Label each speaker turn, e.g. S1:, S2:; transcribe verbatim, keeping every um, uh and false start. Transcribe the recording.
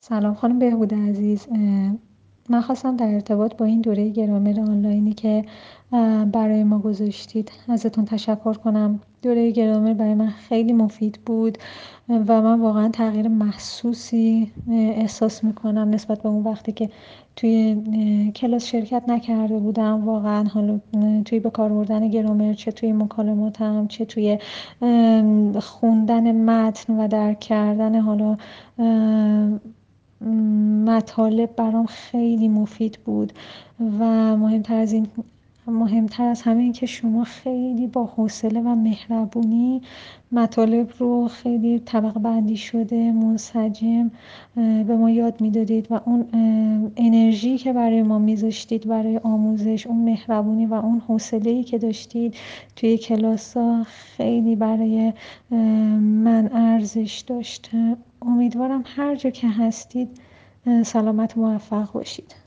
S1: سلام خانم بهبود عزیز. اه، من خواستم در ارتباط با این دوره گرامر آنلاینی که اه، برای ما گذاشتید ازتون تشکر کنم. دوره گرامر برای من خیلی مفید بود و من واقعا تغییر محسوسی اه، احساس میکنم نسبت به اون وقتی که توی اه، کلاس شرکت نکرده بودم. واقعا حالا اه، توی به کار بردن گرامر، چه توی مکالماتم، چه توی اه، خوندن متن و درک کردن حالا اه، مطالب برام خیلی مفید بود و مهمتر از این مهمتر از همه این که شما خیلی با حوصله و مهربونی مطالب رو خیلی طبقه بندی شده منسجم به ما یاد میدادید و اون انرژی که برای ما میذاشتید برای آموزش، اون مهربونی و اون حوصله‌ای که داشتید توی کلاس ها خیلی برای من ارزش داشت. امیدوارم هر جا که هستید سلامت و موفق باشید.